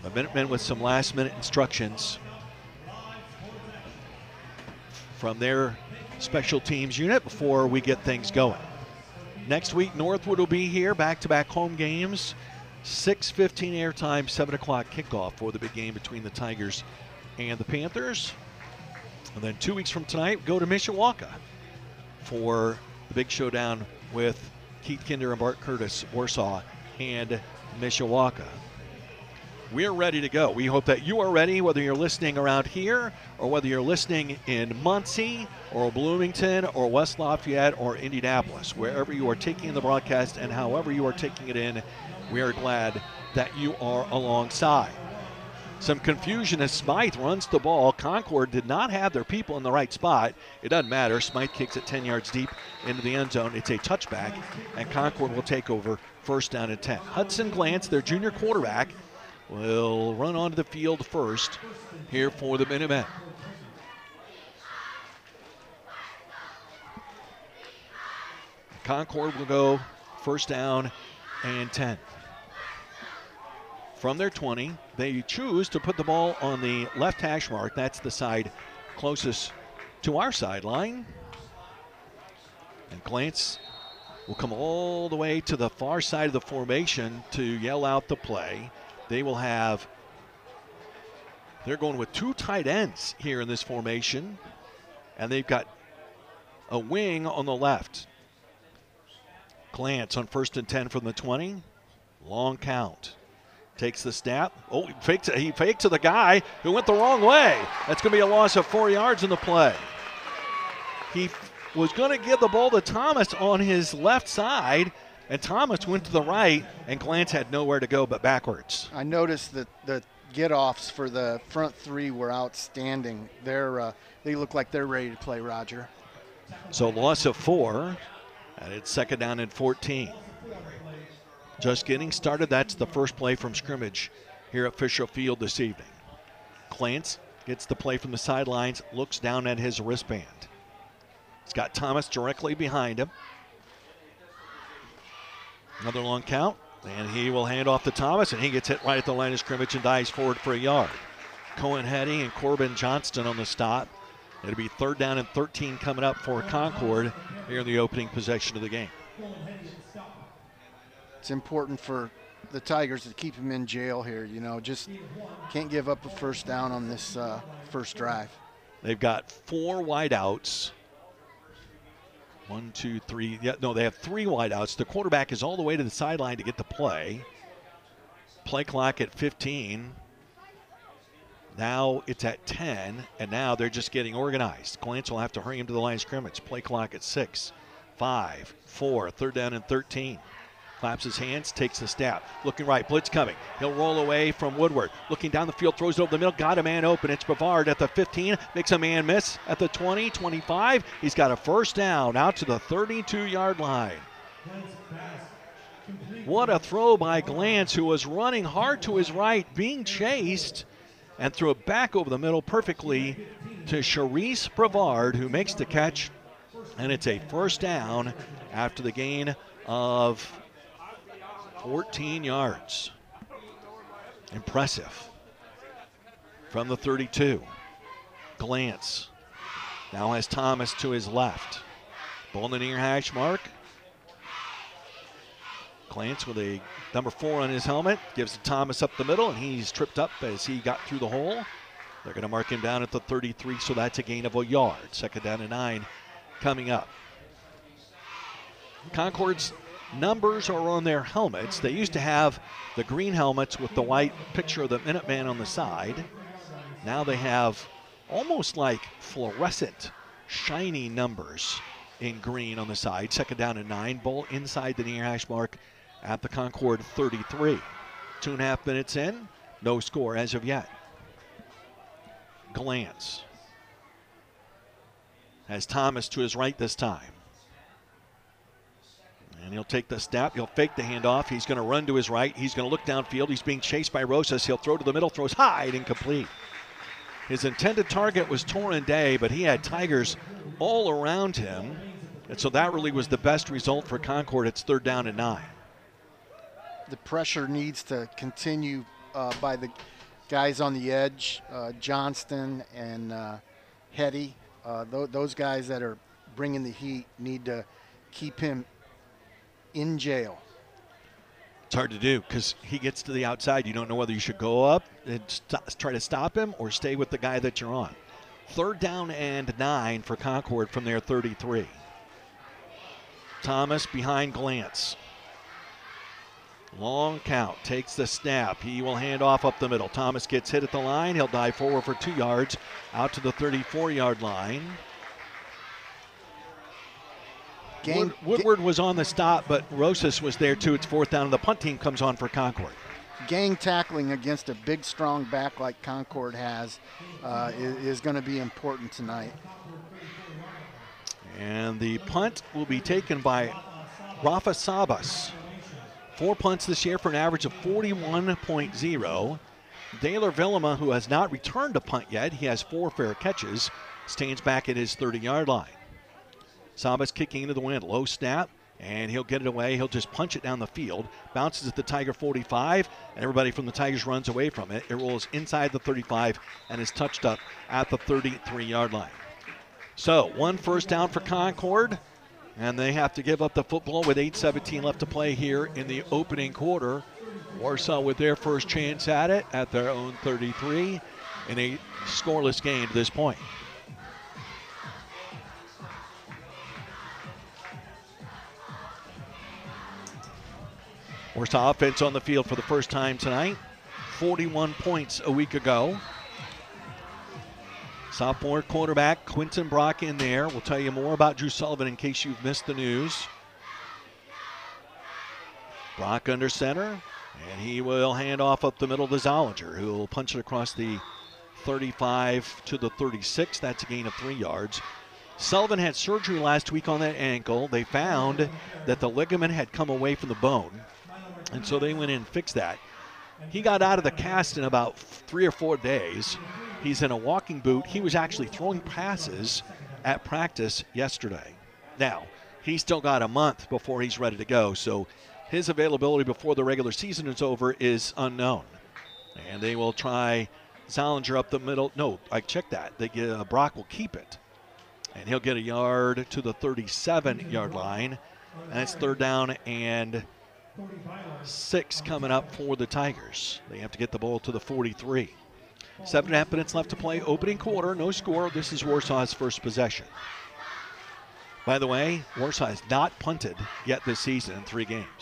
The Minutemen with some last-minute instructions from their special teams unit before we get things going. Next week, Northwood will be here, back-to-back home games. 6:15 airtime, 7 o'clock kickoff for the big game between the Tigers and the Panthers. And then 2 weeks from tonight, go to Mishawaka for the big showdown with Keith Kinder and Bart Curtis, Warsaw and Mishawaka. We're ready to go. We hope that you are ready, whether you're listening around here or whether you're listening in Muncie or Bloomington or West Lafayette or Indianapolis. Wherever you are taking the broadcast and however you are taking it in, we are glad that you are alongside. Some confusion as Smythe runs the ball. Concord did not have their people in the right spot. It doesn't matter. Smythe kicks it 10 yards deep into the end zone. It's a touchback, and Concord will take over first down and 10. Hudson Glantz, their junior quarterback, will run onto the field first here for the Minutemen. Concord will go first down and 10. From their 20, they choose to put the ball on the left hash mark. That's the side closest to our sideline. And Glantz will come all the way to the far side of the formation to yell out the play. They will have, they're going with 2 tight ends here in this formation. And they've got a wing on the left. Glantz on first and 10 from the 20. Long count. Takes the snap. Oh, he faked to the guy who went the wrong way. That's going to be a loss of 4 yards in the play. He was going to give the ball to Thomas on his left side, and Thomas went to the right, and Glantz had nowhere to go but backwards. I noticed that the get-offs for the front 3 were outstanding. They look like they're ready to play, Roger. So loss of 4, and it's second down and 14. Just getting started. That's the first play from scrimmage here at Fisher Field this evening. Glantz gets the play from the sidelines, looks down at his wristband. He's got Thomas directly behind him. Another long count, and he will hand off to Thomas, and he gets hit right at the line of scrimmage and dives forward for a yard. Cohen Hetty and Corbin Johnston on the stop. It'll be third down and 13 coming up for Concord here in the opening possession of the game. It's important for the Tigers to keep him in jail here. Just can't give up a first down on this first drive. They've got 4 wideouts. 1, 2, 3. Yeah, no, they have 3 wideouts. The quarterback is all the way to the sideline to get the play. Play clock at 15. Now it's at 10, and now they're just getting organized. Glantz will have to hurry him to the line of scrimmage. Play clock at 6, 5, 4, third down and 13. Claps his hands, takes the snap. Looking right, blitz coming. He'll roll away from Woodward. Looking down the field, throws it over the middle, got a man open. It's Brevard at the 15, makes a man miss at the 20, 25. He's got a first down out to the 32-yard line. What a throw by Glantz, who was running hard to his right, being chased, and threw it back over the middle perfectly to Charisse Brevard, who makes the catch, and it's a first down after the gain of 14 yards. Impressive. From the 32. Glantz now has Thomas to his left. Ball in the near hash mark. Glantz with a number 4 on his helmet. Gives to Thomas up the middle, and he's tripped up as he got through the hole. They're going to mark him down at the 33, so that's a gain of a yard. Second down and 9 coming up. Concord's numbers are on their helmets. They used to have the green helmets with the white picture of the Minuteman on the side. Now they have almost like fluorescent, shiny numbers in green on the side. Second down and 9. Ball inside the near hash mark at the Concord 33. 2.5 minutes in. No score as of yet. Glantz has Thomas to his right this time. And he'll take the snap. He'll fake the handoff. He's going to run to his right. He's going to look downfield. He's being chased by Rosas. He'll throw to the middle. Throws high and incomplete. His intended target was Torrin Day, but he had Tigers all around him. And so that really was the best result for Concord. It's third down and 9. The pressure needs to continue by the guys on the edge, Johnston and Hetty. Those guys that are bringing the heat need to keep him in jail. It's hard to do because he gets to the outside. You don't know whether you should go up and try to stop him or stay with the guy that you're on. 3rd down and 9 for Concord from their 33. Thomas behind Glantz. Long count, takes the snap. He will hand off up the middle. Thomas gets hit at the line. He'll dive forward for 2 yards out to the 34-yard line. Woodward was on the stop, but Rosas was there too. It's 4th down, and the punt team comes on for Concord. Gang tackling against a big, strong back like Concord has is going to be important tonight. And the punt will be taken by Rafa Sabas. 4 punts this year for an average of 41.0. Daylor Villama, who has not returned a punt yet, he has 4 fair catches, stands back at his 30-yard line. Sabas kicking into the wind, low snap, and he'll get it away. He'll just punch it down the field. Bounces at the Tiger 45, and everybody from the Tigers runs away from it. It rolls inside the 35 and is touched up at the 33-yard line. So 1 first down for Concord, and they have to give up the football with 8:17 left to play here in the opening quarter. Warsaw with their first chance at it at their own 33 in a scoreless game to this point. Warsaw offense on the field for the first time tonight. 41 points a week ago. Sophomore quarterback Quinton Brock in there. We'll tell you more about Drew Sullivan in case you've missed the news. Brock under center, and he will hand off up the middle to Zollinger, who will punch it across the 35 to the 36. That's a gain of 3 yards. Sullivan had surgery last week on that ankle. They found that the ligament had come away from the bone, and so they went in and fixed that. He got out of the cast in about 3 or 4 days. He's in a walking boot. He was actually throwing passes at practice yesterday. Now, he's still got a month before he's ready to go, so his availability before the regular season is over is unknown. And they will try Zollinger up the middle. No, I checked that. Brock will keep it. And he'll get a yard to the 37-yard line. And it's 3rd down and 6 coming up for the Tigers. They have to get the ball to the 43. 7.5 minutes left to play. Opening quarter, no score. This is Warsaw's first possession. By the way, Warsaw has not punted yet this season in 3 games.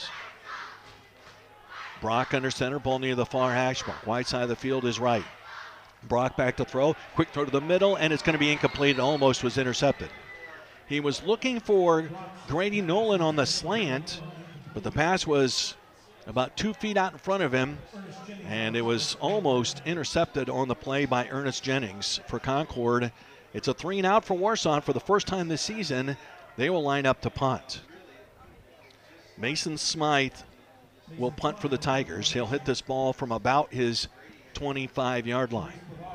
Brock under center, ball near the far hash mark. Wide side of the field is right. Brock back to throw. Quick throw to the middle, and it's going to be incomplete. It almost was intercepted. He was looking for Grady Nolan on the slant, but the pass was about 2 feet out in front of him, and it was almost intercepted on the play by Ernest Jennings for Concord. It's a 3-and-out for Warsaw. For the first time this season, they will line up to punt. Mason Smythe will punt for the Tigers. He'll hit this ball from about his 25-yard line.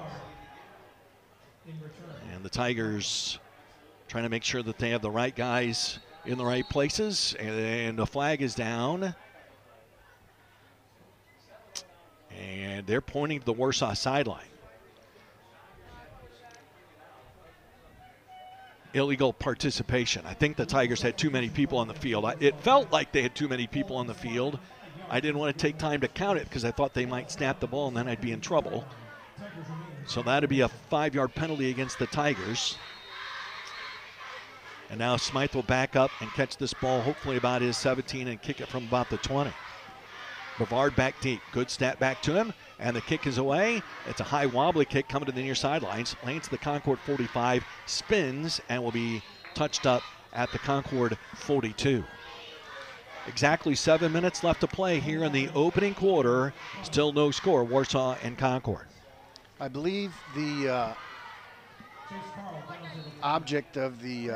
And the Tigers trying to make sure that they have the right guys in the right places. And the flag is down. And they're pointing to the Warsaw sideline. Illegal participation. I think the Tigers had too many people on the field. It felt like they had too many people on the field. I didn't want to take time to count it because I thought they might snap the ball and then I'd be in trouble. So that'd be a 5-yard penalty against the Tigers. And now Smythe will back up and catch this ball hopefully about his 17 and kick it from about the 20. Brevard back deep. Good snap back to him. And the kick is away. It's a high wobbly kick coming to the near sidelines. Lands to the Concord 45. Spins and will be touched up at the Concord 42. Exactly 7 minutes left to play here in the opening quarter. Still no score, Warsaw and Concord. I believe the object of the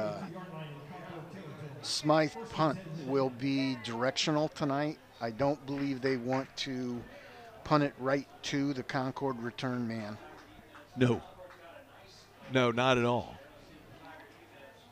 Smythe punt will be directional tonight. I don't believe they want to punt it right to the Concord return man. No, not at all.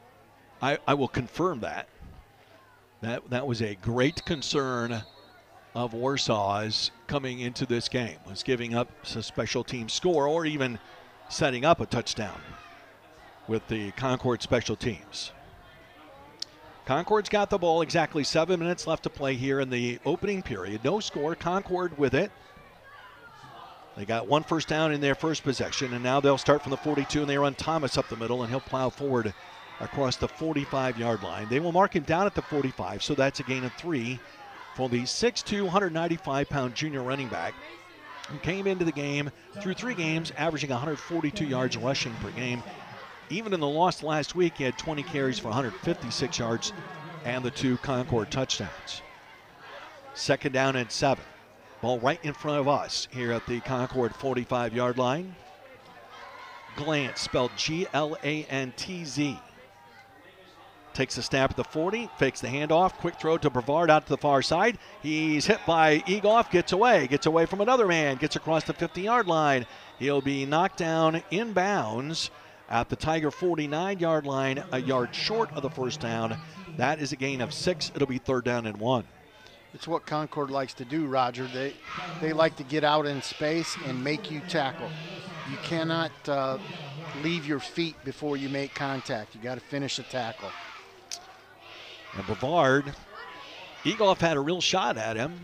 I will confirm that. That was a great concern of Warsaw is coming into this game, was giving up a special team score or even setting up a touchdown with the Concord special teams. Concord's got the ball, exactly 7 minutes left to play here in the opening period. No score, Concord with it. They got one first down in their first possession, and now they'll start from the 42, and they run Thomas up the middle, and he'll plow forward across the 45-yard line. They will mark him down at the 45, so that's a gain of 3 for the 6'2", 195-pound junior running back who came into the game through 3 games, averaging 142 yards rushing per game. Even in the loss last week, he had 20 carries for 156 yards and the 2 Concord touchdowns. 2nd down and 7. Ball right in front of us here at the Concord 45-yard line. Glantz, spelled Glantz. Takes a snap at the 40, fakes the handoff, quick throw to Brevard out to the far side. He's hit by Egoff, gets away from another man, gets across the 50-yard line. He'll be knocked down inbounds at the Tiger 49-yard line, a yard short of the first down. That is a gain of 6. It'll be 3rd down and 1. It's what Concord likes to do, Roger. They like to get out in space and make you tackle. You cannot leave your feet before you make contact. You got to finish the tackle. And Brevard, Egoff had a real shot at him,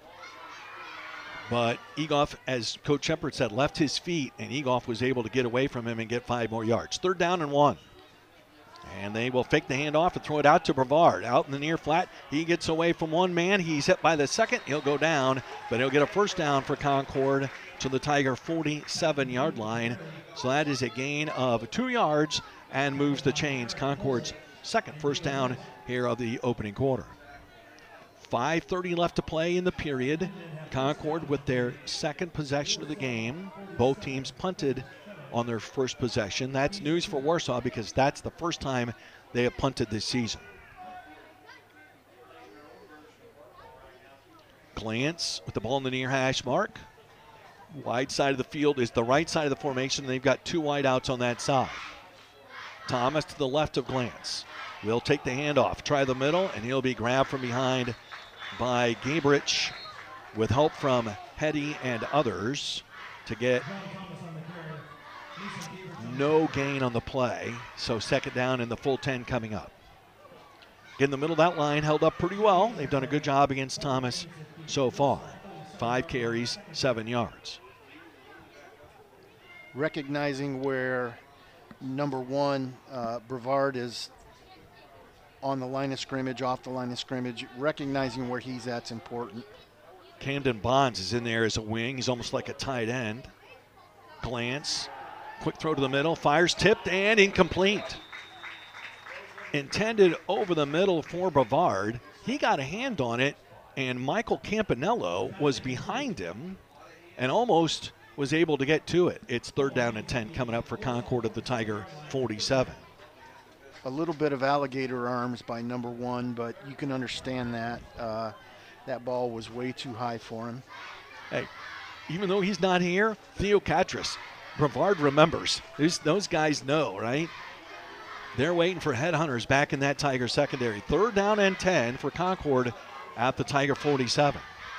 but Egoff, as Coach Shepard said, left his feet, and Egoff was able to get away from him and get 5 more yards. 3rd down and 1. And they will fake the handoff and throw it out to Brevard. Out in the near flat, he gets away from one man. He's hit by the second. He'll go down, but he'll get a first down for Concord to the Tiger 47-yard line. So that is a gain of 2 yards and moves the chains. Concord's second first down here of the opening quarter. 5:30 left to play in the period. Concord with their second possession of the game. Both teams punted on their first possession. That's news for Warsaw because that's the first time they have punted this season. Glantz with the ball in the near hash mark. Wide side of the field is the right side of the formation. They've got 2 wideouts on that side. Thomas to the left of Glantz. Will take the handoff, try the middle, and he'll be grabbed from behind by Gabrich with help from Hetty and others to get no gain on the play. So 2nd down and the full 10 coming up. In the middle of that line, held up pretty well. They've done a good job against Thomas so far. 5 carries, 7 yards. Recognizing where number 1, Brevard, is on the line of scrimmage, off the line of scrimmage, recognizing where he's at's important. Camden Bonds is in there as a wing. He's almost like a tight end. Glantz, quick throw to the middle, fires, tipped and incomplete. Intended over the middle for Brevard. He got a hand on it, and Michael Campanello was behind him and almost was able to get to it. It's 3rd down and 10 coming up for Concord at the Tiger 47. A little bit of alligator arms by number 1, but you can understand that. That ball was way too high for him. Hey, even though he's not here, Theo Catras, Brevard remembers. Those guys know, right? They're waiting for headhunters back in that Tiger secondary. 3rd down and 10 for Concord at the Tiger 47.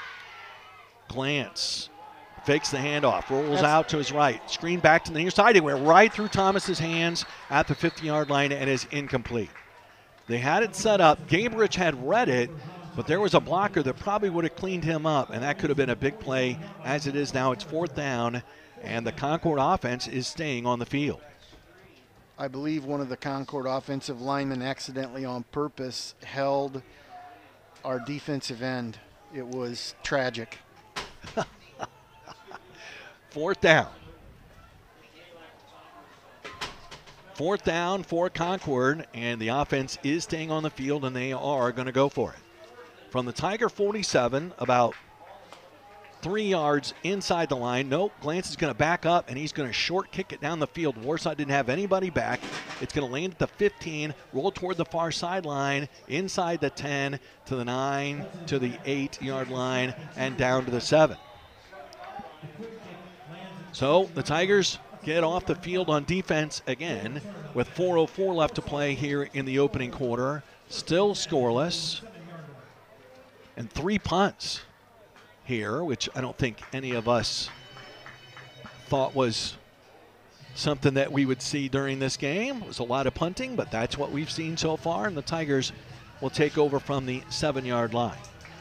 Glantz fakes the handoff, rolls out to his right, screen back to the near side. It went right through Thomas's hands at the 50-yard line and is incomplete. They had it set up. Gabrich had read it, but there was a blocker that probably would have cleaned him up, and that could have been a big play. As it is now, it's 4th down, and the Concord offense is staying on the field. I believe one of the Concord offensive linemen accidentally on purpose held our defensive end. It was tragic. 4th down. 4th down for Concord, and the offense is staying on the field, and they are going to go for it. From the Tiger 47, about 3 yards inside the line. Nope, Glantz is going to back up, and he's going to short kick it down the field. Warsaw didn't have anybody back. It's going to land at the 15, roll toward the far sideline, inside the 10, to the 9, to the 8-yard line, and down to the 7. So the Tigers get off the field on defense again with 4:04 left to play here in the opening quarter. Still scoreless. And 3 punts. here, which I don't think any of us thought was something that we would see during this game. It was a lot of punting, but that's what we've seen so far, and the Tigers will take over from the 7-yard line.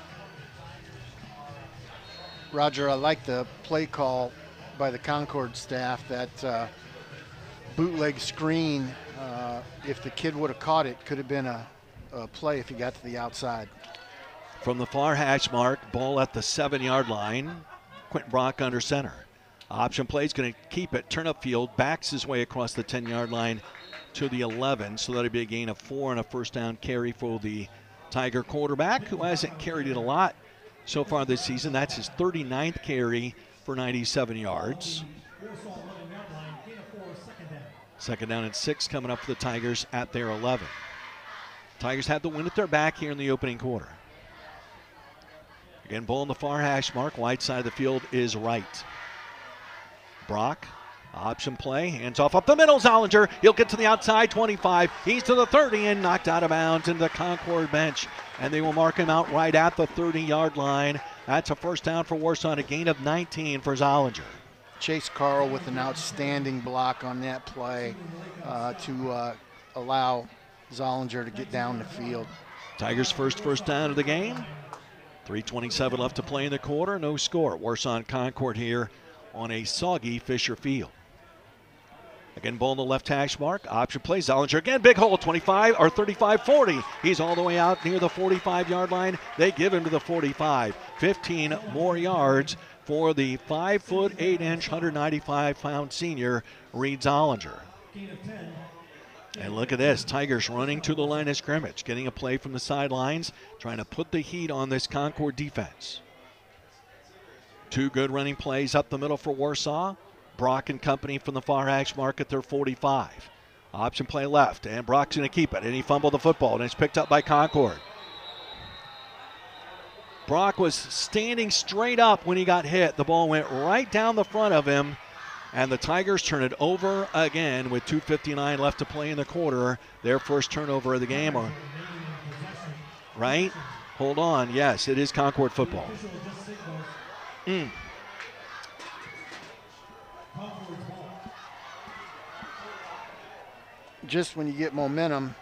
Roger, I like the play call by the Concord staff, that bootleg screen. If the kid would have caught it, could have been a play if he got to the outside. From the far hash mark, ball at the 7-yard line. Quentin Brock under center. Option play is going to keep it. Turn up field, backs his way across the 10-yard line to the 11. So that'll be a gain of 4 and a first down carry for the Tiger quarterback, who hasn't carried it a lot so far this season. That's his 39th carry for 97 yards. Second down and 6 coming up for the Tigers at their 11. Tigers had the wind at their back here in the opening quarter. Again, ball in the far hash mark. Wide side of the field is right. Brock, option play, hands off up the middle. Zollinger, he'll get to the outside 25. He's to the 30 and knocked out of bounds into the Concord bench. And they will mark him out right at the 30-yard line. That's a first down for Warsaw, a gain of 19 for Zollinger. Chase Carl with an outstanding block on that play to allow Zollinger to get down the field. Tigers' first down of the game. 3:27 left to play in the quarter. No score. Warsaw and Concord here on a soggy Fisher Field. Again, ball in the left hash mark. Option play. Zollinger again. Big hole. 25 or 35-40. He's all the way out near the 45-yard line. They give him to the 45. 15 more yards for the 5'8", 195-pound senior Reed Zollinger. And look at this. Tigers running to the line of scrimmage, getting a play from the sidelines, trying to put the heat on this Concord defense. 2 good running plays up the middle for Warsaw. Brock and company from the far hash mark at their 45. Option play left, and Brock's going to keep it, and he fumbled the football, and it's picked up by Concord. Brock was standing straight up when he got hit. The ball went right down the front of him, and the Tigers turn it over again with 2:59 left to play in the quarter. Their first turnover of the game. Right? Hold on. Yes, it is Concord football. Just when you get momentum,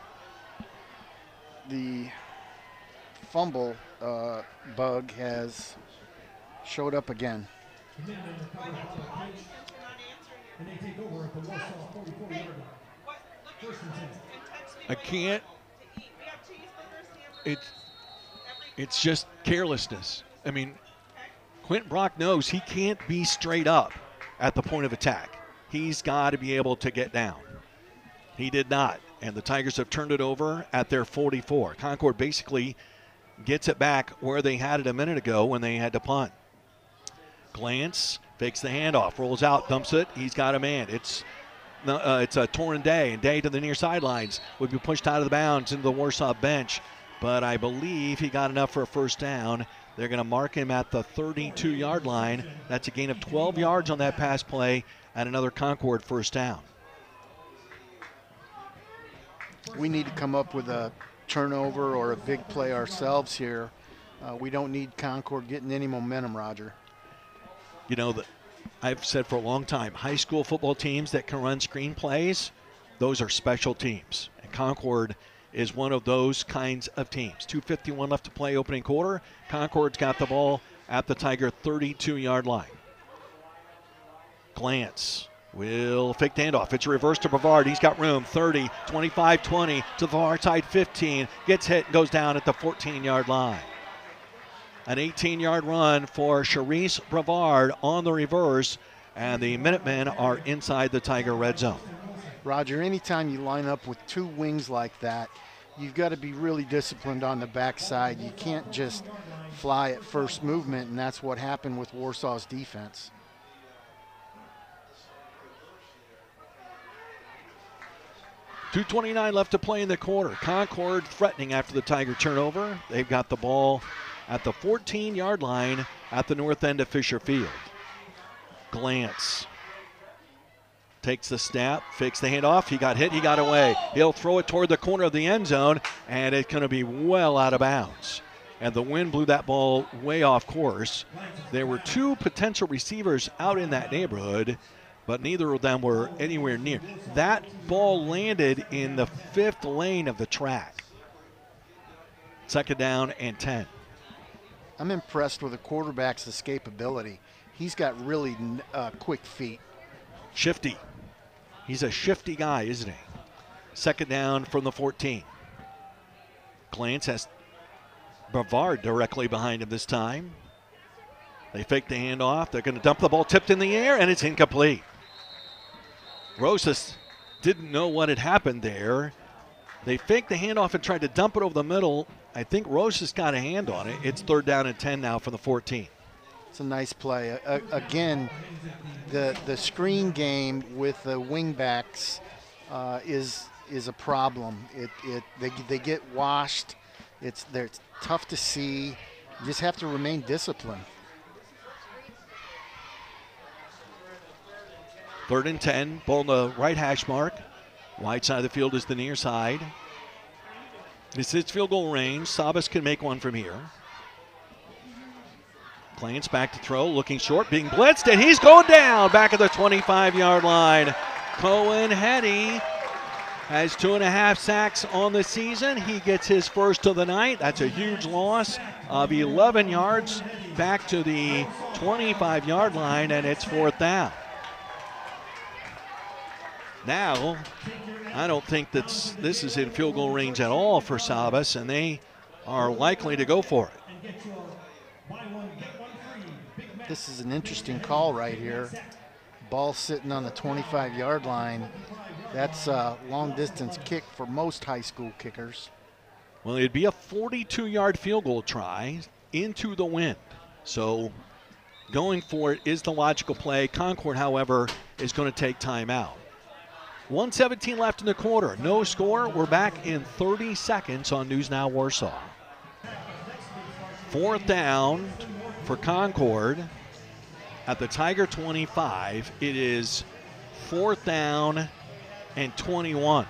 the fumble bug has showed up again. I can't. It's just carelessness. I mean, Quentin Brock knows he can't be straight up at the point of attack. He's got to be able to get down. He did not, and the Tigers have turned it over at their 44. Concord basically gets it back where they had it a minute ago when they had to punt. Glance, fakes the handoff, rolls out, dumps it. He's got a man. It's a Torrin Day, and Day to the near sidelines would be pushed out of the bounds into the Warsaw bench, but I believe he got enough for a first down. They're going to mark him at the 32-yard line. That's a gain of 12 yards on that pass play and another Concord first down. We need to come up with a turnover or a big play ourselves here. We don't need Concord getting any momentum, Roger. You know, I've said for a long time, high school football teams that can run screen plays, those are special teams. And Concord is one of those kinds of teams. 2:51 left to play opening quarter. Concord's got the ball at the Tiger 32-yard line. Glance will fake the handoff. It's a reverse to Brevard. He's got room. 30, 25, 20 to the far side 15. Gets hit and goes down at the 14-yard line. An 18-yard run for Charisse Brevard on the reverse, and the Minutemen are inside the Tiger red zone. Roger, anytime you line up with 2 wings like that, you've got to be really disciplined on the backside. You can't just fly at first movement, and that's what happened with Warsaw's defense. .229 left to play in the quarter. Concord threatening after the Tiger turnover. They've got the ball at the 14-yard line at the north end of Fisher Field. Glance takes the snap, fakes the handoff. He got hit, he got away. He'll throw it toward the corner of the end zone, and it's going to be well out of bounds. and the wind blew that ball way off course. There were 2 potential receivers out in that neighborhood, but neither of them were anywhere near. That ball landed in the 5th lane of the track. 2nd down and 10. I'm impressed with the quarterback's escapability. He's got really quick feet. Shifty. He's a shifty guy, isn't he? 2nd down from the 14. Glantz has Brevard directly behind him this time. They fake the handoff. They're going to dump the ball, tipped in the air, and it's incomplete. Rosas didn't know what had happened there. They faked the handoff and tried to dump it over the middle. I think Rosas got a hand on it. It's 3rd down and 10 now from the 14. It's a nice play. Again, the screen game with the wingbacks is a problem. They get washed. It's tough to see. You just have to remain disciplined. 3rd and 10, ball on the right hash mark. Wide side of the field is the near side. This is field goal range. Sabas can make one from here. Glantz back to throw, looking short, being blitzed, and he's going down back at the 25-yard line. Cohen Hetty has 2.5 sacks on the season. He gets his first of the night. That's a huge loss of 11 yards back to the 25-yard line, and it's 4th down. Now, I don't think that this is in field goal range at all for Sabas, and they are likely to go for it. This is an interesting call right here. Ball sitting on the 25-yard line. That's a long-distance kick for most high school kickers. Well, it'd be a 42-yard field goal try into the wind. So going for it is the logical play. Concord, however, is going to take time out. 1:17 left in the quarter. No score. We're back in 30 seconds on News Now Warsaw. 4th down for Concord at the Tiger 25. It is 4th down and 21.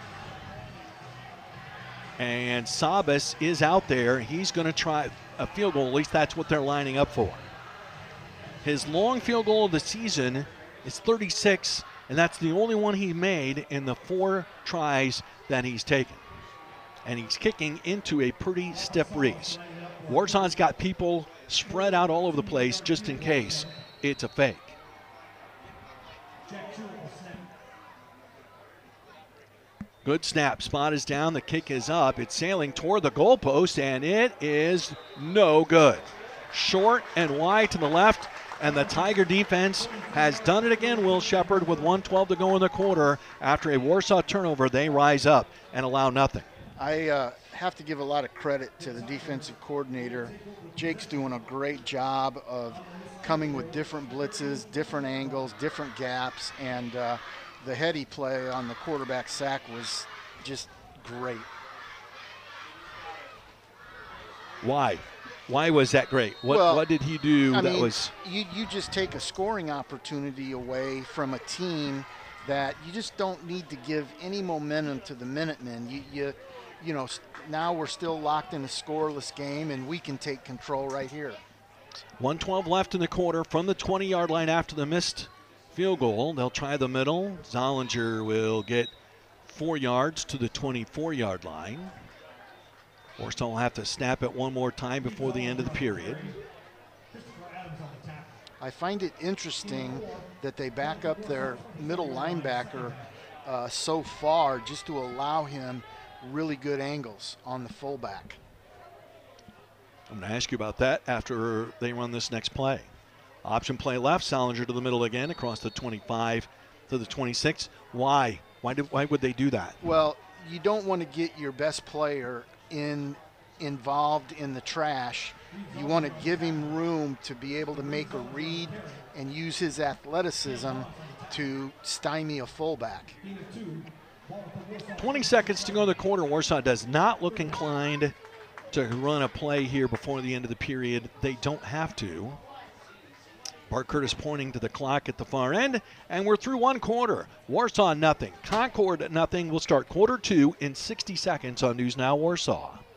And Sabas is out there. He's going to try a field goal. At least that's what they're lining up for. His long field goal of the season is 36, and that's the only one he made in the 4 tries that he's taken. And he's kicking into a pretty stiff breeze. Warsaw's got people spread out all over the place just in case it's a fake. Good snap. Spot is down. The kick is up. It's sailing toward the goalpost, and it is no good. Short and wide to the left, and the Tiger defense has done it again, Will Shepard, with 1:12 to go in the quarter. After a Warsaw turnover, they rise up and allow nothing. I have to give a lot of credit to the defensive coordinator. Jake's doing a great job of coming with different blitzes, different angles, different gaps, and the Hetty play on the quarterback sack was just great. Why? Why was that great? What did he do that was... You just take a scoring opportunity away from a team that you just don't need to give any momentum to the Minutemen. You know, now we're still locked in a scoreless game, and we can take control right here. 1:12 left in the quarter from the 20-yard line after the missed field goal. They'll try the middle. Zollinger will get 4 yards to the 24-yard line. Warsaw will have to snap it one more time before the end of the period. I find it interesting that they back up their middle linebacker so far just to allow him really good angles on the fullback. I'm going to ask you about that after they run this next play. Option play left, Zollinger to the middle again, across the 25 to the 26. Why? Why would they do that? Well, you don't want to get your best player involved in the trash. You want to give him room to be able to make a read and use his athleticism to stymie a fullback. 20 seconds to go in the quarter. Warsaw does not look inclined to run a play here before the end of the period. They don't have to. Bart Curtis pointing to the clock at the far end, and we're through one quarter. Warsaw nothing. Concord nothing. We'll start quarter 2 in 60 seconds on News Now Warsaw.